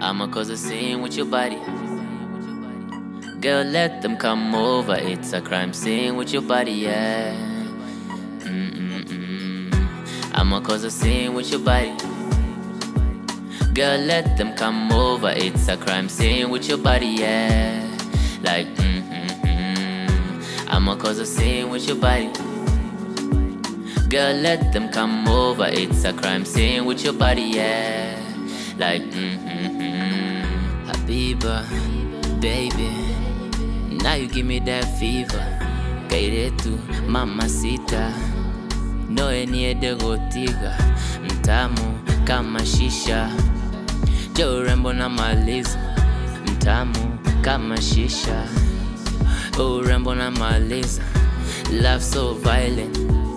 I'ma cause a scene with your body. Girl, let them come over. It's a crime scene with your body, yeah. I'ma cause a scene with your body. Girl, let them come over. It's a crime scene with your body, yeah. Like, I'ma cause a scene with your body. Girl, let them come over. It's a crime scene with your body, yeah. Like, Habiba, baby. Now you give me that fever. Kaire tu, mamacita. No enie de gotiga. Mtamu kama shisha. Jo rembo na maliza. Mtamu kama shisha. Oh, rembo na maliza. Love so violent.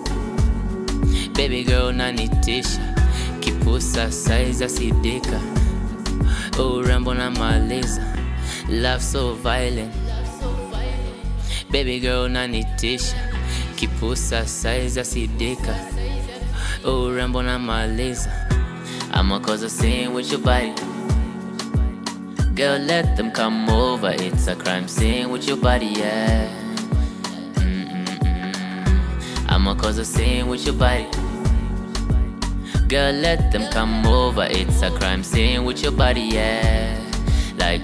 Baby girl nanitisha. Kipusa size asidika. Oh, rembo na maliza. Love so violent. Baby girl nanitisha. Kipusa size asidika. Oh, rembo na maliza. I'ma cause a scene with your body. Girl, let them come over. It's a crime scene with your body, yeah. I'ma cause a scene with your body. Girl, let them come over. It's a crime scene with your body, yeah. Like,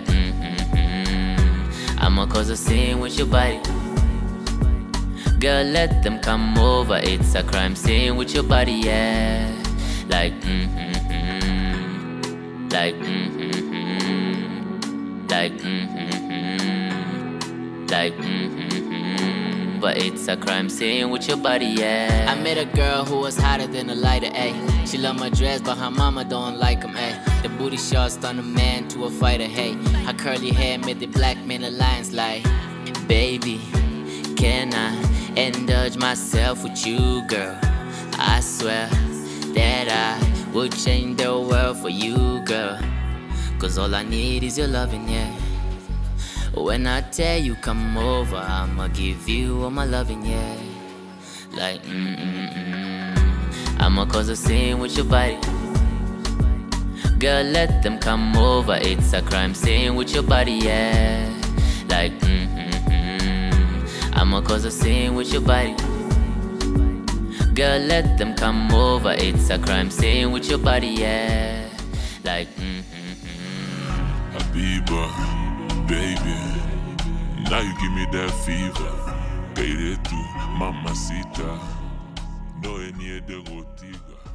I'ma cause a scene with your body. Girl, let them come over. It's a crime scene with your body, yeah. Like, like, like, like, but it's a crime scene with your body, yeah. I met a girl who was hotter than a lighter, ayy. She love my dress, but her mama don't like them, ayy. The booty shots turn a man to a fighter, hey. Her curly hair made the black men alliance like, baby, can I indulge myself with you, girl? I swear that I would change the world for you, girl. Cause all I need is your loving, yeah. When I tell you come over, I'ma give you all my loving, yeah. Like, I'ma cause a scene with your body. Girl, let them come over. It's a crime scene with your body, yeah. Like, I'ma cause a scene with your body. Girl, let them come over. It's a crime scene with your body, yeah. Like, Habiba, baby. Now you give me that fever. Kaire tu, mamacita. No enie de gotiga.